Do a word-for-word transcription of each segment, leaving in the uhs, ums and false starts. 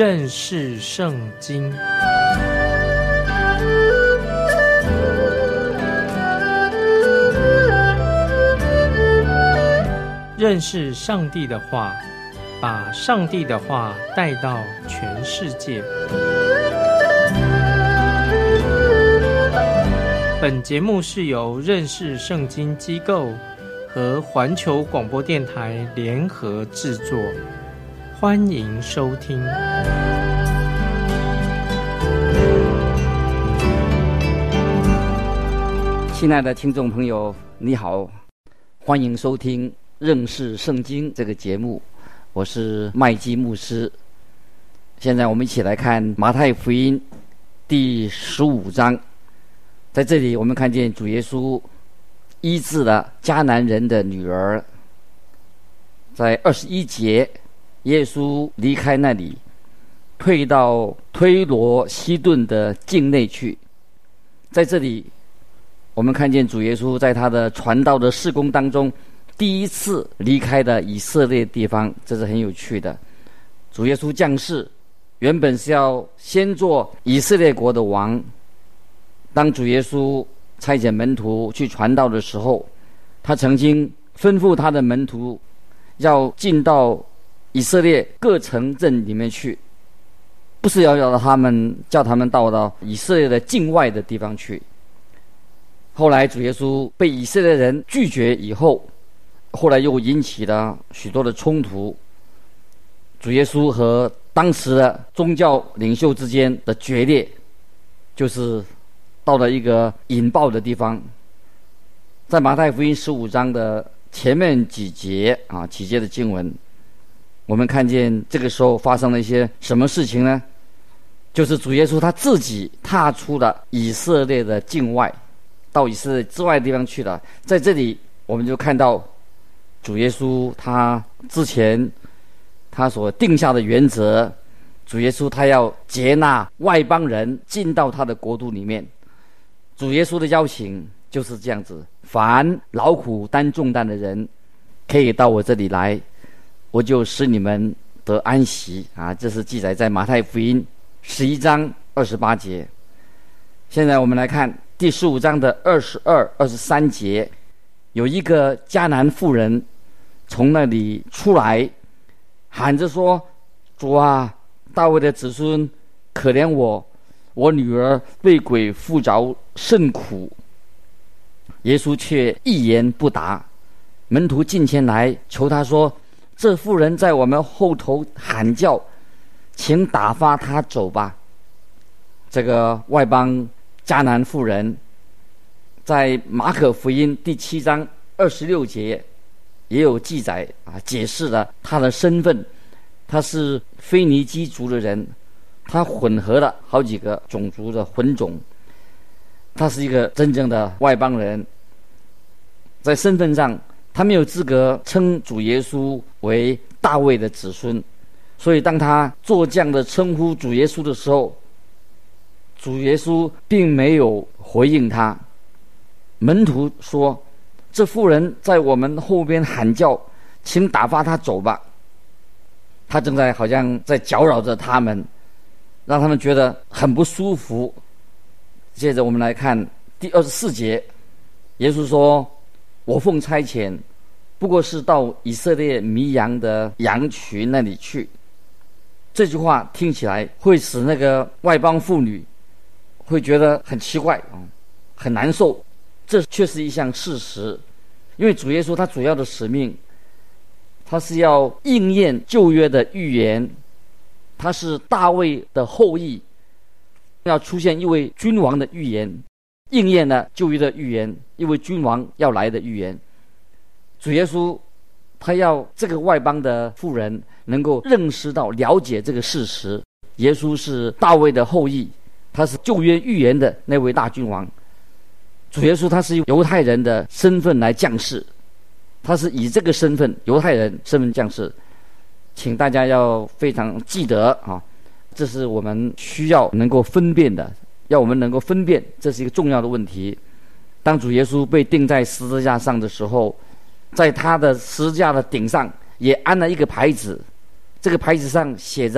认识圣经。认识上帝的话，把上帝的话带到全世界。本节目是由认识圣经机构和环球广播电台联合制作，欢迎收听。 亲爱的听众朋友，你好，欢迎收听认识圣经这个节目，我是麦基牧师。现在我们一起来看马太福音第十五章。在这里我们看见主耶稣医治了迦南人的女儿。在二十一节，耶稣离开那里，退到推罗西顿的境内去。在这里我们看见主耶稣在他的传道的事工当中第一次离开的以色列地方，这是很有趣的。主耶稣降世原本是要先做以色列国的王。当主耶稣差遣门徒去传道的时候，他曾经吩咐他的门徒要进到以色列各城镇里面去，不是要要他们叫他们到到以色列的境外的地方去。后来主耶稣被以色列人拒绝以后，后来又引起了许多的冲突。主耶稣和当时的宗教领袖之间的决裂，就是到了一个引爆的地方。在马太福音十五章的前面几节啊，几节的经文，我们看见这个时候发生了一些什么事情呢？就是主耶稣他自己踏出了以色列的境外，到以色列之外的地方去了。在这里我们就看到主耶稣他之前他所定下的原则，主耶稣他要接纳外邦人进到他的国度里面。主耶稣的邀请就是这样子，凡劳苦担重担的人可以到我这里来，我就使你们得安息啊！这是记载在马太福音十一章二十八节。现在我们来看第十五章的二十二、二十三节，有一个迦南妇人从那里出来，喊着说：“主啊，大卫的子孙，可怜我，我女儿被鬼附着，甚苦。”耶稣却一言不答。门徒近前来求他说：“这妇人在我们后头喊叫，请打发她走吧。”这个外邦迦南妇人在马可福音第七章二十六节也有记载啊，解释了她的身份。她是腓尼基族的人，她混合了好几个种族的混种，她是一个真正的外邦人。在身份上他没有资格称主耶稣为大卫的子孙，所以当他做这样的称呼主耶稣的时候，主耶稣并没有回应他。门徒说：“这妇人在我们后边喊叫，请打发她走吧。”他正在好像在搅扰着他们，让他们觉得很不舒服。接着我们来看第二十四节，耶稣说：“我奉差遣，不过是到以色列迷羊的羊群那里去。”这句话听起来会使那个外邦妇女会觉得很奇怪，很难受。这却是一项事实，因为主耶稣他主要的使命，他是要应验旧约的预言，他是大卫的后裔，要出现一位君王的预言，应验了旧约的预言，一位君王要来的预言。主耶稣他要这个外邦的妇人能够认识到、了解这个事实，耶稣是大卫的后裔，他是旧约预言的那位大君王。主耶稣他是犹太人的身份来降世，他是以这个身份，犹太人身份降世。请大家要非常记得啊，这是我们需要能够分辨的，要我们能够分辨，这是一个重要的问题。当主耶稣被钉在十字架上的时候，在他的十字架的顶上也安了一个牌子，这个牌子上写着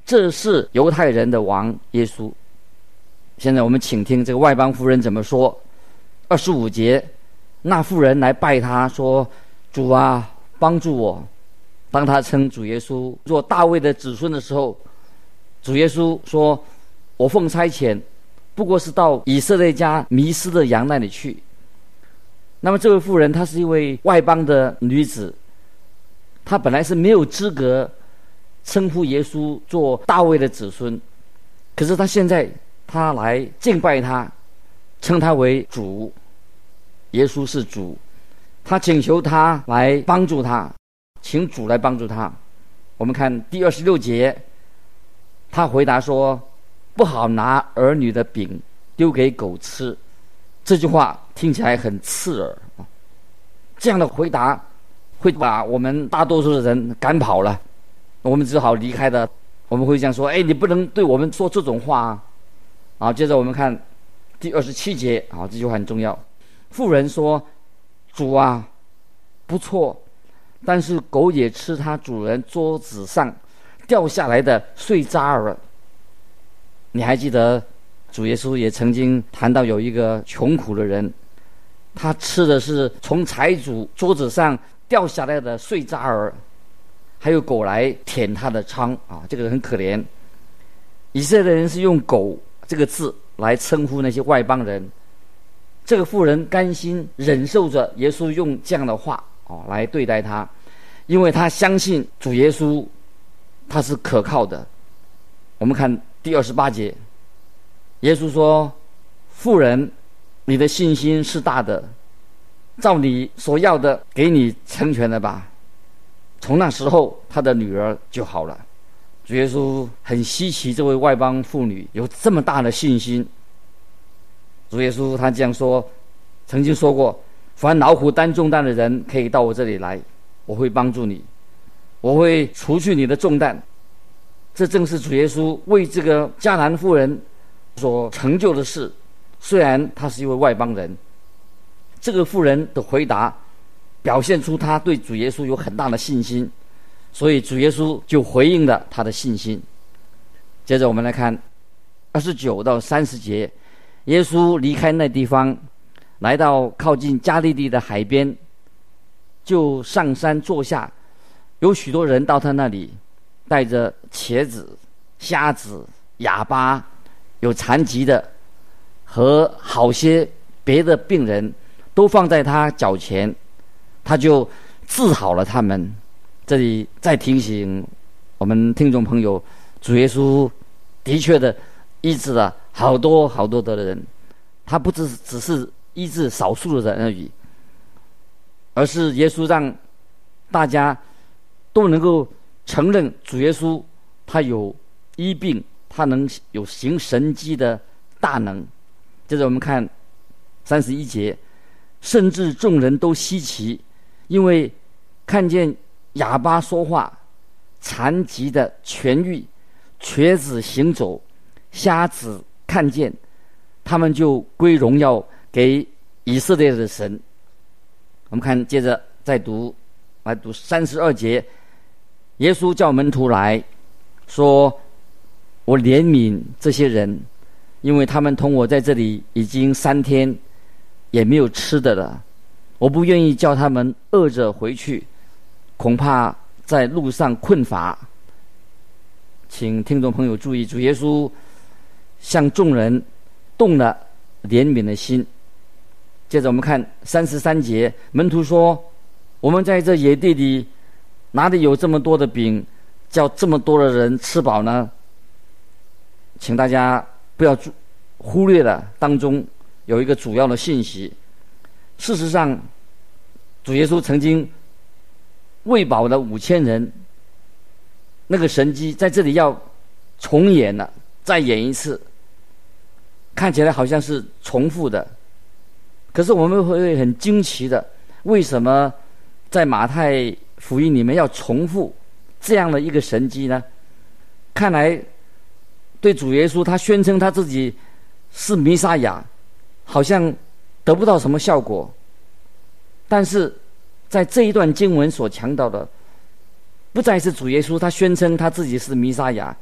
这是犹太人的王耶稣。现在我们请听这个外邦妇人怎么说。二十五节，那妇人来拜他说：主啊，帮助我。当他称主耶稣做大卫的子孙的时候，主耶稣说：我奉差遣，不过是到以色列家迷失的羊那里去。那么这位妇人她是一位外邦的女子，她本来是没有资格称呼耶稣做大卫的子孙，可是她现在她来敬拜他，称他为主，耶稣是主，她请求他来帮助他，请主来帮助他。我们看第二十六节，他回答说：不好拿儿女的饼丢给狗吃。这句话听起来很刺耳，这样的回答会把我们大多数的人赶跑了，我们只好离开的。我们会这样说：哎，你不能对我们说这种话啊！啊，接着我们看第二十七节，啊，这句话很重要。妇人说：主啊，不错，但是狗也吃它主人桌子上掉下来的碎渣儿。你还记得主耶稣也曾经谈到有一个穷苦的人，他吃的是从财主桌子上掉下来的碎渣儿，还有狗来舔他的疮啊，这个很可怜。以色列人是用狗这个字来称呼那些外邦人，这个妇人甘心忍受着耶稣用这样的话哦来对待他，因为他相信主耶稣他是可靠的。我们看第二十八节，耶稣说：妇人，你的信心是大的，照你所要的给你成全了吧。从那时候他的女儿就好了。主耶稣很稀奇这位外邦妇女有这么大的信心。主耶稣他这样说，曾经说过：凡劳苦担重担的人可以到我这里来，我会帮助你，我会除去你的重担。这正是主耶稣为这个迦南妇人所成就的事。虽然他是一位外邦人，这个妇人的回答表现出他对主耶稣有很大的信心，所以主耶稣就回应了他的信心。接着我们来看二十九到三十节，耶稣离开那地方，来到靠近加利利的海边，就上山坐下，有许多人到他那里，带着瘸子、瞎子、哑巴、有残疾的和好些别的病人，都放在他脚前，他就治好了他们。这里再提醒我们听众朋友，主耶稣的确的医治了好多好多的人，他不只只是医治少数的人而已，而是耶稣让大家都能够承认主耶稣他有医病，他能有行神迹的大能。接着我们看三十一节，甚至众人都稀奇，因为看见哑巴说话，残疾的痊愈，瘸子行走，瞎子看见，他们就归荣耀给以色列的神。我们看接着再读，来读三十二节，耶稣叫门徒来说：我怜悯这些人，因为他们同我在这里已经三天，也没有吃的了。我不愿意叫他们饿着回去，恐怕在路上困乏。请听众朋友注意，主耶稣向众人动了怜悯的心。接着我们看三十三节，门徒说：我们在这野地里哪里有这么多的饼，叫这么多的人吃饱呢？请大家不要忽略了当中有一个主要的信息。事实上，主耶稣曾经喂饱了五千人，那个神迹在这里要重演了，再演一次，看起来好像是重复的，可是我们会很惊奇的，为什么在马太福音里面要重复这样的一个神迹呢？看来对主耶稣他宣称他自己是弥撒亚，好像得不到什么效果。但是在这一段经文所强调的，不再是主耶稣他宣称他自己是弥撒亚，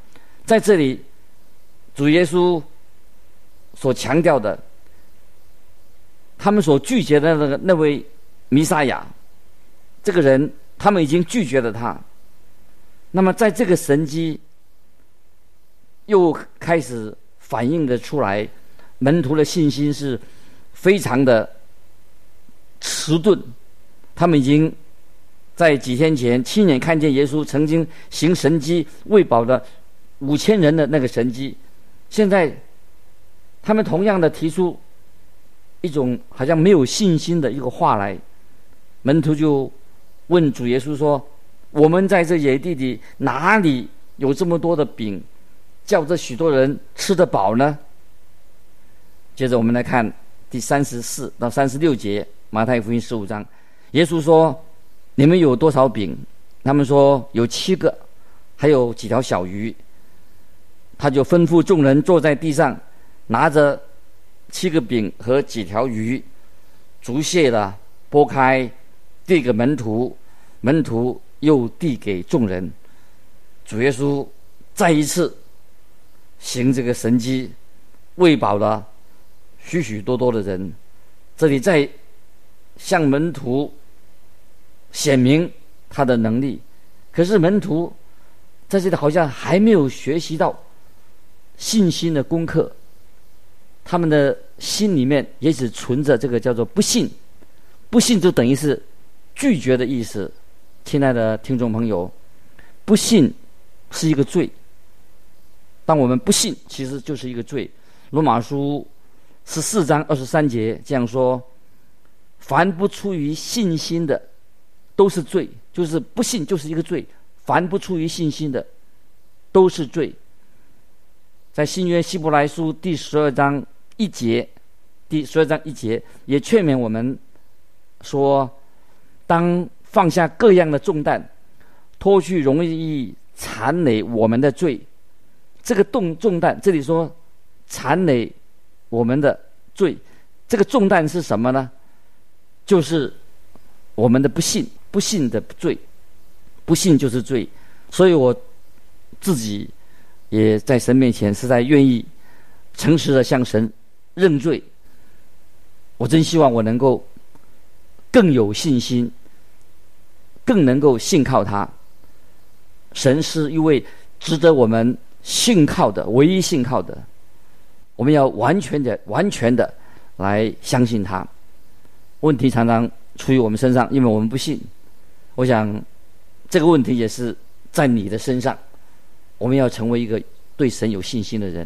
在这里，主耶稣所强调的，他们所拒绝的那个那位弥撒亚，这个人，他们已经拒绝了他。那么在这个神迹又开始反映的出来，门徒的信心是非常的迟钝。他们已经在几天前亲眼看见耶稣曾经行神迹喂饱了五千人的那个神迹，现在他们同样的提出一种好像没有信心的一个话来。门徒就问主耶稣说，我们在这野地里哪里有这么多的饼，叫这许多人吃得饱呢？接着我们来看第三十四到三十六节，马太福音十五章，耶稣说，你们有多少饼？他们说有七个，还有几条小鱼。他就吩咐众人坐在地上，拿着七个饼和几条鱼，逐谢了，拨开，递给门徒，门徒又递给众人。主耶稣再一次行这个神迹，喂饱了许许多多的人。这里在向门徒显明他的能力，可是门徒在这里好像还没有学习到信心的功课，他们的心里面也只存着这个叫做不信。不信就等于是拒绝的意思。亲爱的听众朋友，不信是一个罪。当我们不信，其实就是一个罪。罗马书十四章二十三节这样说，凡不出于信心的都是罪，就是不信就是一个罪，凡不出于信心的都是罪。在新约希伯来书第十二章一节，第十二章一节也劝勉我们说，当放下各样的重担，脱去容易缠累我们的罪。这个重重担，这里说缠累我们的罪，这个重担是什么呢？就是我们的不信，不信的罪，不信就是罪。所以我自己也在神面前实在愿意诚实的向神认罪。我真希望我能够更有信心，更能够信靠他。神是一位值得我们信靠的，唯一信靠的，我们要完全的完全的来相信他。问题常常出于我们身上，因为我们不信。我想这个问题也是在你的身上。我们要成为一个对神有信心的人。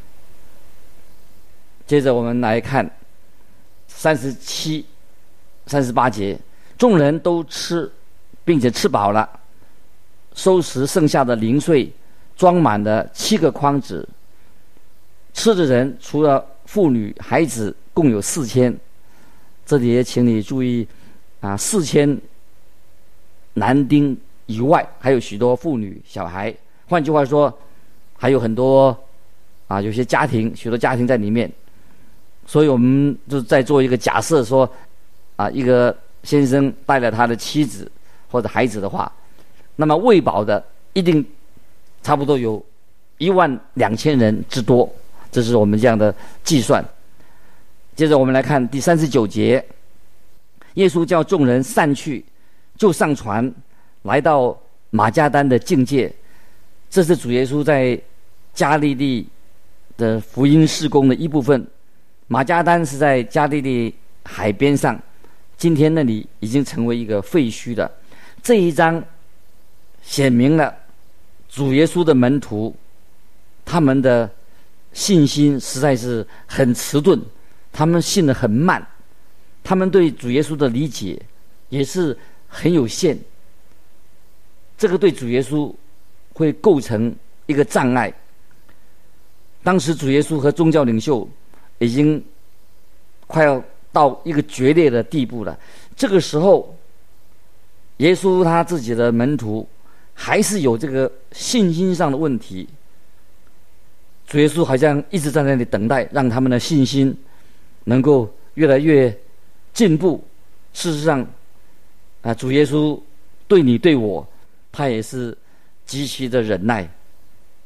接着我们来看三十七、三十八节，众人都吃，并且吃饱了，收拾剩下的零碎，装满了七个筐子。吃的人除了妇女孩子共有四千。这里也请你注意啊，四千男丁以外还有许多妇女小孩，换句话说还有很多啊，有些家庭许多家庭在里面。所以我们就在做一个假设说啊，一个先生带了他的妻子或者孩子的话，那么喂饱的一定差不多有一万两千人之多，这是我们这样的计算。接着我们来看第三十九节，耶稣叫众人散去，就上船来到马加丹的境界。这是主耶稣在加利利的福音事工的一部分。马加丹是在加利利海边上，今天那里已经成为一个废墟了。这一章显明了主耶稣的门徒，他们的信心实在是很迟钝，他们信得很慢，他们对主耶稣的理解也是很有限。这个对主耶稣会构成一个障碍。当时主耶稣和宗教领袖已经快要到一个决裂的地步了。这个时候，耶稣他自己的门徒还是有这个信心上的问题。主耶稣好像一直在那里等待，让他们的信心能够越来越进步。事实上，啊，主耶稣对你对我，他也是极其的忍耐。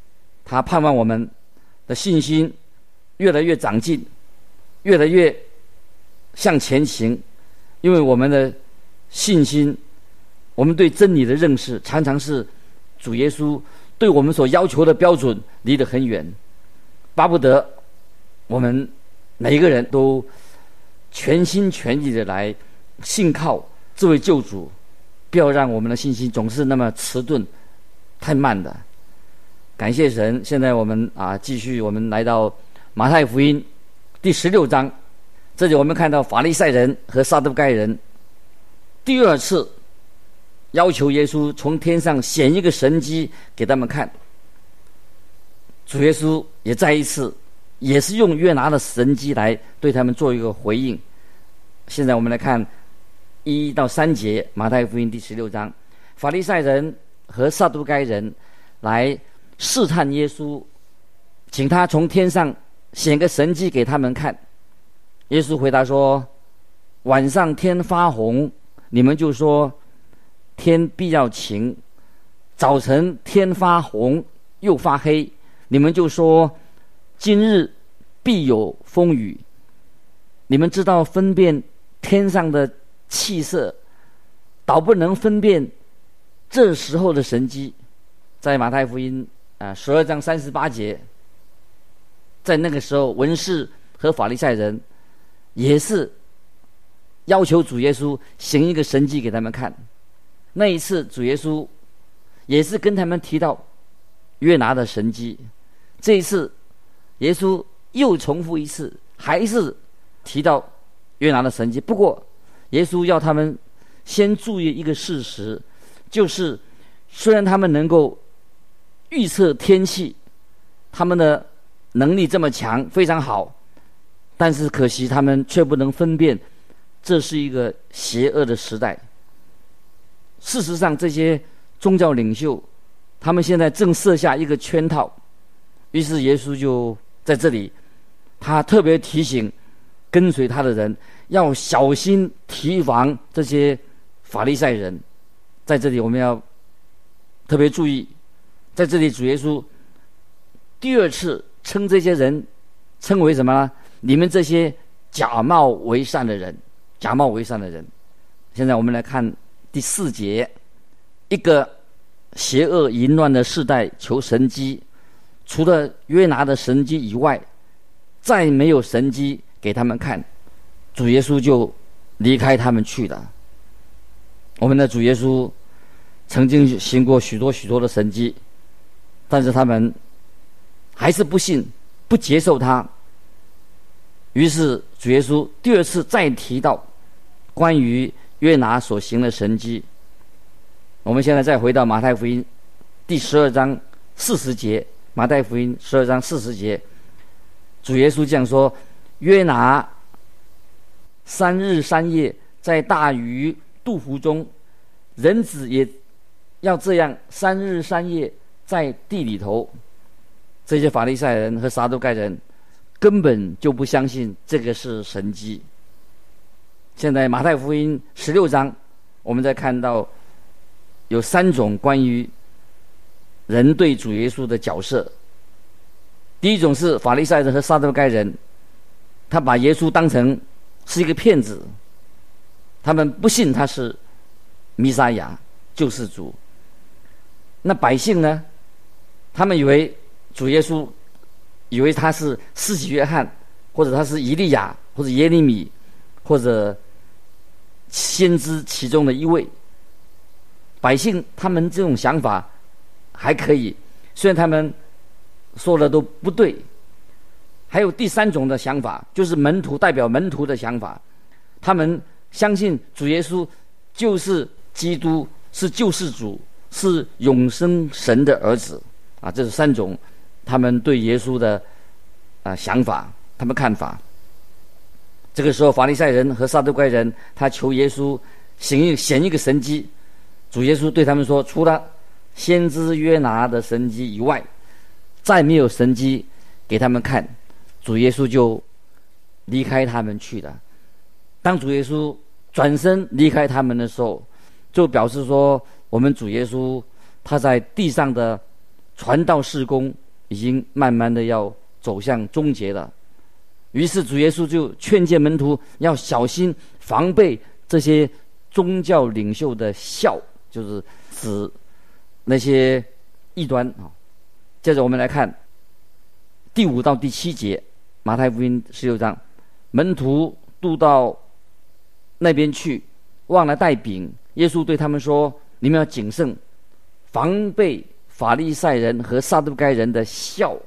他盼望我们的信心越来越长进，越来越向前行，因为我们的信心，我们对真理的认识，常常是主耶稣对我们所要求的标准离得很远，巴不得我们每一个人都全心全意的来信靠这位救主，不要让我们的信心总是那么迟钝太慢的。感谢神，现在我们啊继续我们来到马太福音第十六章，这里我们看到法利赛人和撒都该人第二次要求耶稣从天上显一个神迹给他们看。主耶稣也再一次也是用约拿的神迹来对他们做一个回应。现在我们来看一到三节，马太福音第十六章，法利赛人和撒都该人来试探耶稣，请他从天上显个神迹给他们看。耶稣回答说，晚上天发红，你们就说天必要晴；早晨天发红又发黑，你们就说今日必有风雨。你们知道分辨天上的气色，倒不能分辨这时候的神迹。在马太福音啊十二章三十八节，在那个时候，文士和法利赛人也是要求主耶稣行一个神迹给他们看。那一次主耶稣也是跟他们提到约拿的神迹，这一次耶稣又重复一次，还是提到约拿的神迹。不过耶稣要他们先注意一个事实，就是虽然他们能够预测天气，他们的能力这么强，非常好，但是可惜他们却不能分辨这是一个邪恶的时代。事实上，这些宗教领袖他们现在正设下一个圈套，于是耶稣就在这里他特别提醒跟随他的人要小心提防这些法利赛人。在这里我们要特别注意，在这里主耶稣第二次称这些人称为什么呢？你们这些假冒为善的人，假冒为善的人。现在我们来看第四节，一个邪恶淫乱的世代求神迹，除了约拿的神迹以外，再没有神迹给他们看，主耶稣就离开他们去了。我们的主耶稣曾经行过许多许多的神迹，但是他们还是不信，不接受他。于是主耶稣第二次再提到关于约拿所行的神迹。我们现在再回到马太福音第十二章四十节，马太福音十二章四十节，主耶稣这样说：约拿三日三夜在大鱼肚腹中，人子也要这样三日三夜在地里头。这些法利赛人和撒都该人根本就不相信这个是神迹。现在马太福音十六章，我们再看到有三种关于人对主耶稣的角色。第一种是法利赛人和撒都该人，他把耶稣当成是一个骗子，他们不信他是弥撒亚救世主。那百姓呢，他们以为主耶稣以为他是施洗约翰，或者他是以利亚，或者耶利米，或者先知其中的一位。百姓他们这种想法还可以，虽然他们说的都不对。还有第三种的想法，就是门徒代表门徒的想法，他们相信主耶稣就是基督，是救世主，是永生神的儿子啊。这是三种他们对耶稣的啊想法，他们看法。这个时候法利赛人和撒都该人他求耶稣行一显一个神迹，主耶稣对他们说，除了先知约拿的神迹以外，再没有神迹给他们看。主耶稣就离开他们去了。当主耶稣转身离开他们的时候，就表示说，我们主耶稣他在地上的传道事工已经慢慢的要走向终结了。于是主耶稣就劝诫门徒要小心防备这些宗教领袖的笑，就是指那些异端啊。接着我们来看第五到第七节，马太福音十六章，门徒渡到那边去，忘了带饼。耶稣对他们说：“你们要谨慎，防备法利赛人和撒都该人的笑。”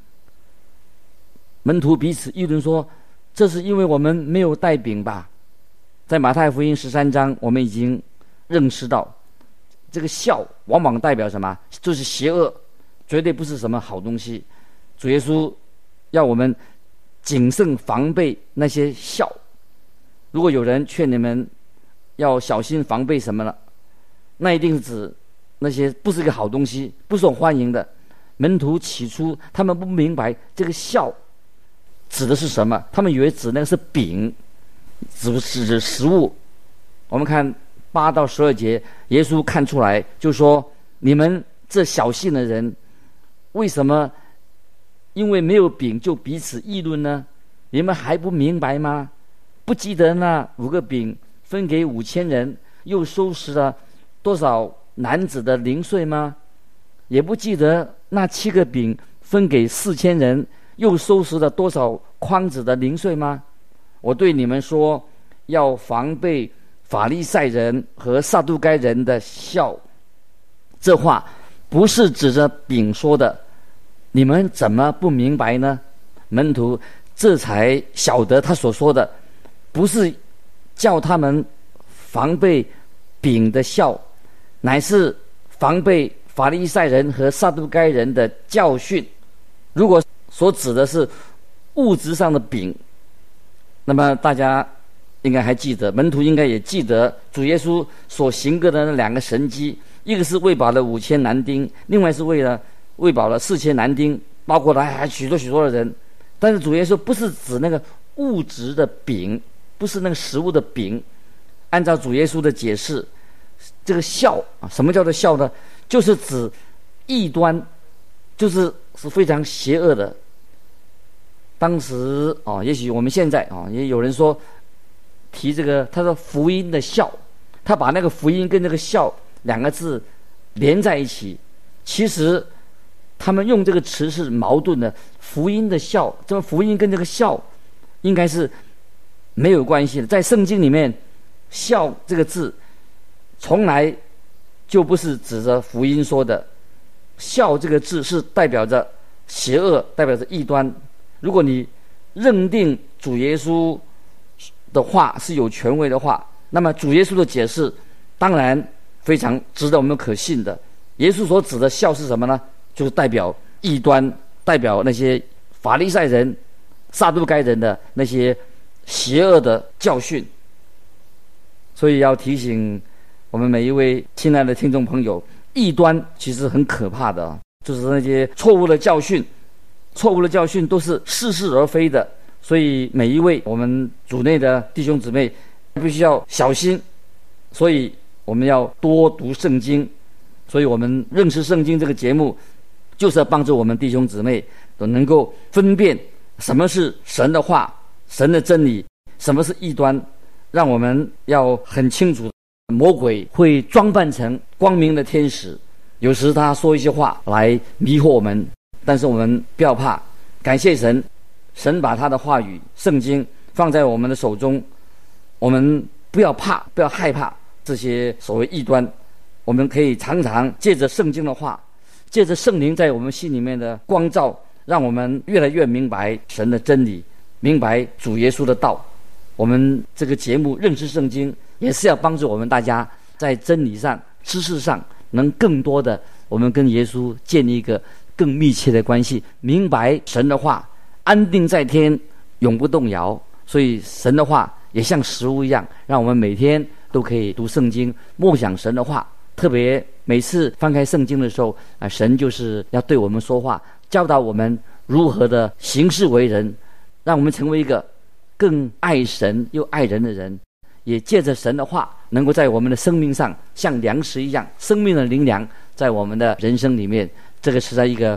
门徒彼此议论说：“这是因为我们没有带饼吧？”在马太福音十三章，我们已经认识到，这个笑往往代表什么？就是邪恶，绝对不是什么好东西。主耶稣要我们谨慎防备那些笑。如果有人劝你们要小心防备什么了，那一定是指那些不是一个好东西，不受欢迎的。门徒起初他们不明白这个笑指的是什么，他们以为指那个是饼，指指食物。我们看八到十二节，耶稣看出来就说：“你们这小信的人，为什么因为没有饼就彼此议论呢？你们还不明白吗？不记得那五个饼分给五千人，又收拾了多少男子的零碎吗？也不记得那七个饼分给四千人，又收拾了多少筐子的零碎吗？我对你们说，要防备法利赛人和撒都该人的笑。这话不是指着饼说的，你们怎么不明白呢？”门徒这才晓得他所说的不是叫他们防备饼的笑，乃是防备法利赛人和撒都该人的教训。如果所指的是物质上的饼，那么大家应该还记得，门徒应该也记得主耶稣所行过的那两个神迹，一个是喂饱了五千男丁，另外是为了喂饱了四千男丁，包括了还许多许多的人。但是主耶稣不是指那个物质的饼，不是那个食物的饼。按照主耶稣的解释，这个笑啊，什么叫做笑呢？就是指异端，就是是非常邪恶的。当时啊，也许我们现在啊，也有人说提这个，他说福音的笑，他把那个福音跟这个笑两个字连在一起。其实他们用这个词是矛盾的，福音的笑，这个福音跟这个笑应该是没有关系的。在圣经里面，笑这个字从来就不是指着福音说的，笑这个字是代表着邪恶，代表着异端。如果你认定主耶稣的话是有权威的话，那么主耶稣的解释当然非常值得我们可信的。耶稣所指的笑是什么呢？就是代表异端，代表那些法利赛人、撒都该人的那些邪恶的教训。所以要提醒我们每一位亲爱的听众朋友，异端其实很可怕的，就是那些错误的教训，错误的教训都是似是而非的。所以每一位我们主内的弟兄姊妹必须要小心，所以我们要多读圣经。所以我们认识圣经这个节目，就是要帮助我们弟兄姊妹都能够分辨什么是神的话、神的真理，什么是异端，让我们要很清楚。魔鬼会装扮成光明的天使，有时他说一些话来迷惑我们，但是我们不要怕，感谢神，神把他的话语圣经放在我们的手中，我们不要怕，不要害怕这些所谓异端。我们可以常常借着圣经的话，借着圣灵在我们心里面的光照，让我们越来越明白神的真理，明白主耶稣的道。我们这个节目认识圣经，也是要帮助我们大家在真理上、知识上能更多的我们跟耶稣建立一个更密切的关系，明白神的话，安定在天，永不动摇。所以神的话也像食物一样，让我们每天都可以读圣经，默想神的话。特别每次翻开圣经的时候啊，神就是要对我们说话，教导我们如何的行事为人，让我们成为一个更爱神又爱人的人。也借着神的话，能够在我们的生命上像粮食一样，生命的灵粮在我们的人生里面。这个是在一个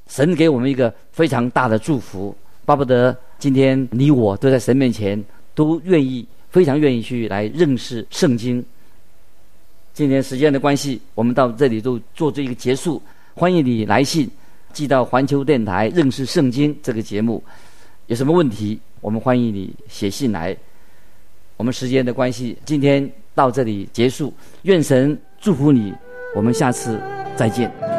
神给我们一个非常大的祝福，巴不得今天你我都在神面前都愿意非常愿意去来认识圣经。今天时间的关系，我们到这里就做这一个结束。欢迎你来信寄到环球电台认识圣经这个节目，有什么问题我们欢迎你写信来。我们时间的关系，今天到这里结束，愿神祝福你，我们下次再见。